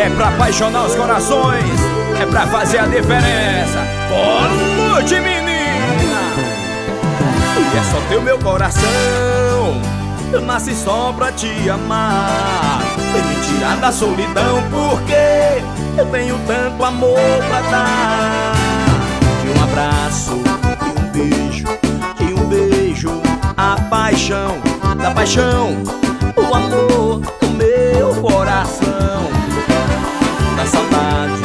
É pra apaixonar os corações, é pra fazer a diferença. Boa noite, menina. E é só teu meu coração, eu nasci só pra te amar. Vem me tirar da solidão, porque eu tenho tanto amor pra dar. De um abraço, de um beijo, a paixão, da paixão, o amor do meu coração. Da saudade,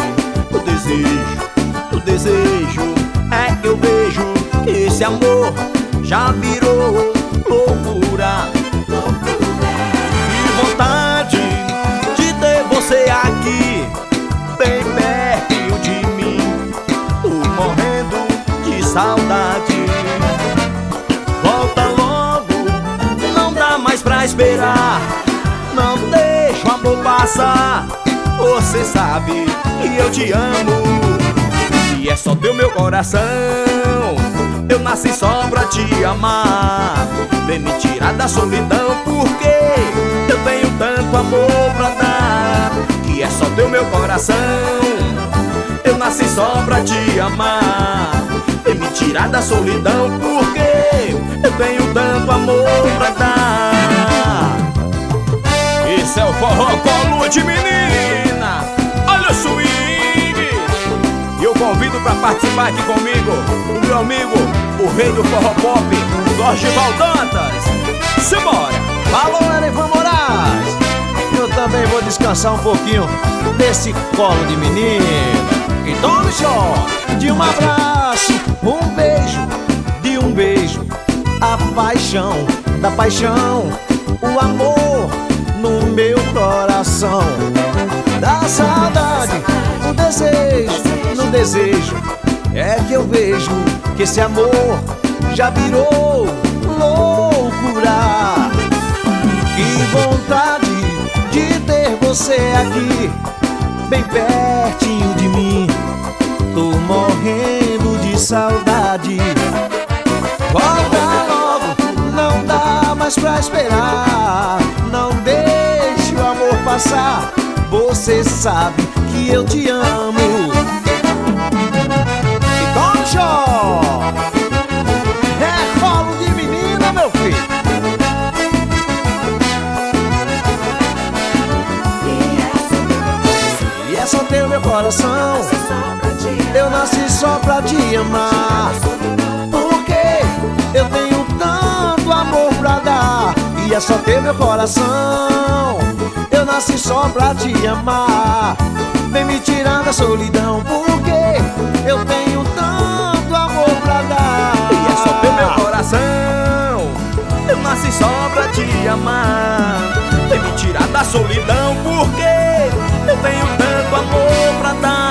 do desejo, é que eu vejo que esse amor já virou loucura. Que vontade de ter você aqui, bem perto de mim. Tô morrendo de saudade. Volta logo, não dá mais pra esperar. Não deixa o amor passar. Você sabe que eu te amo e é só teu meu coração. Eu nasci só pra te amar. Vem me tirar da solidão, porque eu tenho tanto amor pra dar. E é só teu meu coração. Eu nasci só pra te amar. Vem me tirar da solidão, porque eu tenho tanto amor pra dar. Esse é o forró Colo de Menina. Olha o swing. E eu convido pra participar aqui comigo o meu amigo, o rei do forró pop, Dorival Dantas. Simbora. Alô, Erivan Moraes. Eu também vou descansar um pouquinho desse colo de menina. Então, bicho, de um abraço, um beijo, de um beijo, a paixão, da paixão, o amor no meu coração. Da saudade, o desejo, no desejo, é que eu vejo que esse amor já virou loucura. Que vontade de ter você aqui, bem pertinho de mim. Tô morrendo de saudade. Volta logo, não dá mais pra esperar. Não deixe o amor passar. Você sabe que eu te amo. Então, show! É colo de menina, meu filho. E é só teu meu coração. Eu nasci só pra te amar, porque eu tenho tanto amor pra dar. E é só ter meu coração. Eu nasci só pra te amar. Vem me tirar da solidão, porque eu tenho tanto amor pra dar. E é só ter meu coração. Eu nasci só pra te amar. Vem me tirar da solidão, porque eu tenho tanto amor pra dar.